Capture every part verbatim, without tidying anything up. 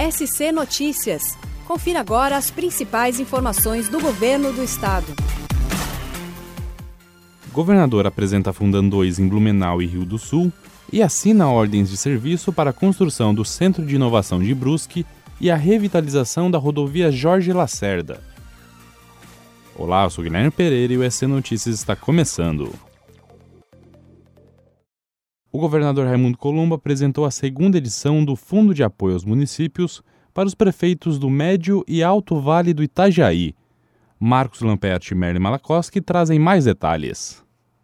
S C Notícias. Confira agora as principais informações do Governo do Estado. Governador apresenta Fundan dois em Blumenau e Rio do Sul e assina ordens de serviço para a construção do Centro de Inovação de Brusque e a revitalização da rodovia Jorge Lacerda. Olá, eu sou Guilherme Pereira e o S C Notícias está começando. O governador Raimundo Colombo apresentou a segunda edição do Fundo de Apoio aos Municípios para os prefeitos do Médio e Alto Vale do Itajaí. Marcos Lamperti e Merlin Malakoski trazem mais detalhes.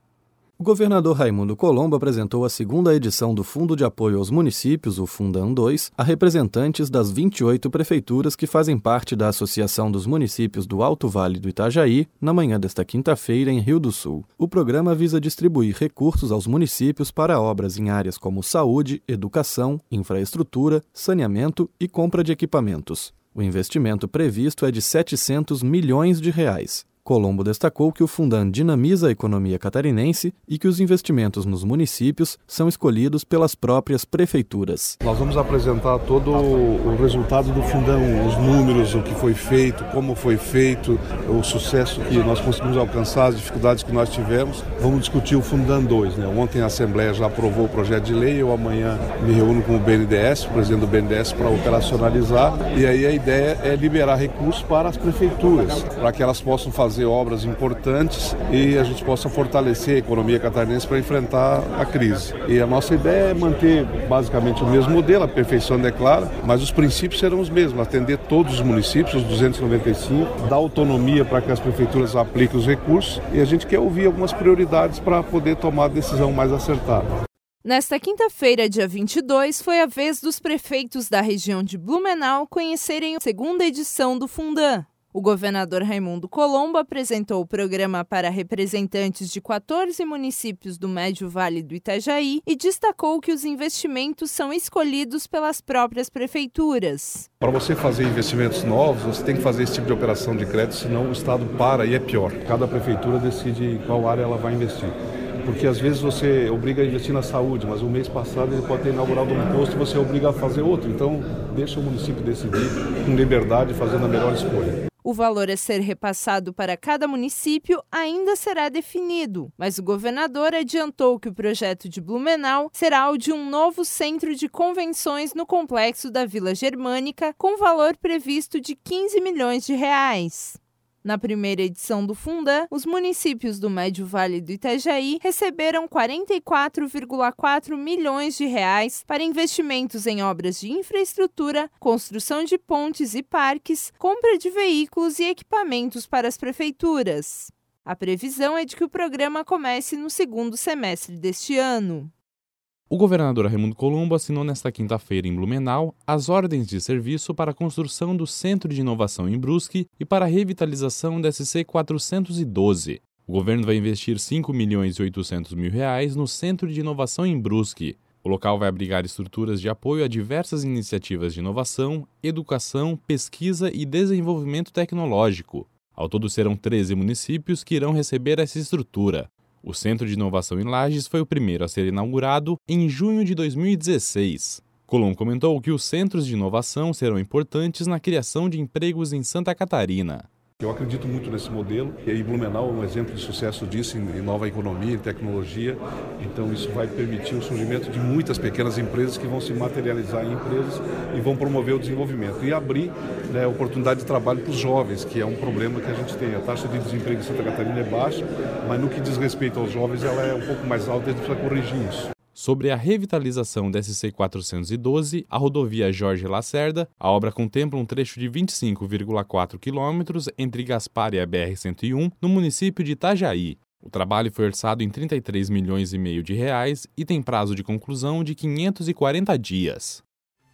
O governador Raimundo Colombo apresentou a segunda edição do Fundo de Apoio aos Municípios, o Fundan dois, a representantes das vinte e oito prefeituras que fazem parte da Associação dos Municípios do Alto Vale do Itajaí, na manhã desta quinta-feira, em Rio do Sul. O programa visa distribuir recursos aos municípios para obras em áreas como saúde, educação, infraestrutura, saneamento e compra de equipamentos. O investimento previsto é de setecentos milhões de reais. Colombo destacou que o Fundan dinamiza a economia catarinense e que os investimentos nos municípios são escolhidos pelas próprias prefeituras. Nós vamos apresentar todo o resultado do Fundan, os números, o que foi feito, como foi feito, o sucesso que nós conseguimos alcançar, as dificuldades que nós tivemos. Vamos discutir o Fundan dois. Né? Ontem a Assembleia já aprovou o projeto de lei, eu amanhã me reúno com o B N D E S, o presidente do B N D E S, para operacionalizar. E aí a ideia é liberar recursos para as prefeituras, para que elas possam fazer fazer obras importantes e a gente possa fortalecer a economia catarinense para enfrentar a crise. E a nossa ideia é manter basicamente o mesmo modelo, a perfeição é clara, mas os princípios serão os mesmos, atender todos os municípios, os duzentos e noventa e cinco, dar autonomia para que as prefeituras apliquem os recursos e a gente quer ouvir algumas prioridades para poder tomar a decisão mais acertada. Nesta quinta-feira, dia vinte e dois, foi a vez dos prefeitos da região de Blumenau conhecerem a segunda edição do Fundan. O governador Raimundo Colombo apresentou o programa para representantes de quatorze municípios do Médio Vale do Itajaí e destacou que os investimentos são escolhidos pelas próprias prefeituras. Para você fazer investimentos novos, você tem que fazer esse tipo de operação de crédito, senão o Estado para e é pior. Cada prefeitura decide em qual área ela vai investir. Porque às vezes você obriga a investir na saúde, mas o mês passado ele pode ter inaugurado um posto e você obriga a fazer outro. Então, deixa o município decidir com liberdade, fazendo a melhor escolha. O valor a ser repassado para cada município ainda será definido, mas o governador adiantou que o projeto de Blumenau será o de um novo centro de convenções no complexo da Vila Germânica, com valor previsto de quinze milhões de reais. Na primeira edição do Fundan, os municípios do Médio Vale do Itajaí receberam quarenta e quatro vírgula quatro milhões de reais para investimentos em obras de infraestrutura, construção de pontes e parques, compra de veículos e equipamentos para as prefeituras. A previsão é de que o programa comece no segundo semestre deste ano. O governador Raimundo Colombo assinou nesta quinta-feira em Blumenau as ordens de serviço para a construção do Centro de Inovação em Brusque e para a revitalização da S C quatrocentos e doze. O governo vai investir cinco milhões e oitocentos mil reais no Centro de Inovação em Brusque. O local vai abrigar estruturas de apoio a diversas iniciativas de inovação, educação, pesquisa e desenvolvimento tecnológico. Ao todo serão treze municípios que irão receber essa estrutura. O Centro de Inovação em Lages foi o primeiro a ser inaugurado em junho de dois mil e dezesseis. Colombo comentou que os centros de inovação serão importantes na criação de empregos em Santa Catarina. Eu acredito muito nesse modelo e Blumenau é um exemplo de sucesso disso em nova economia, em tecnologia. Então isso vai permitir o surgimento de muitas pequenas empresas que vão se materializar em empresas e vão promover o desenvolvimento e abrir, né, oportunidade de trabalho para os jovens, que é um problema que a gente tem. A taxa de desemprego em Santa Catarina é baixa, mas no que diz respeito aos jovens ela é um pouco mais alta e a gente precisa corrigir isso. Sobre a revitalização da S C quatrocentos e doze, a rodovia Jorge Lacerda, a obra contempla um trecho de vinte e cinco vírgula quatro quilômetros entre Gaspar e a B R cento e um, no município de Itajaí. O trabalho foi orçado em trinta e três milhões e meio de reais e tem prazo de conclusão de quinhentos e quarenta dias.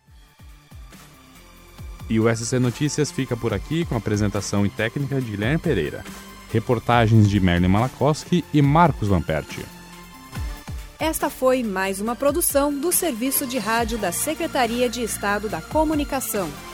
E o S C Notícias fica por aqui com a apresentação e técnica de Guilherme Pereira. Reportagens de Merlin Malakoski e Marcos Lamperti. Esta foi mais uma produção do Serviço de Rádio da Secretaria de Estado da Comunicação.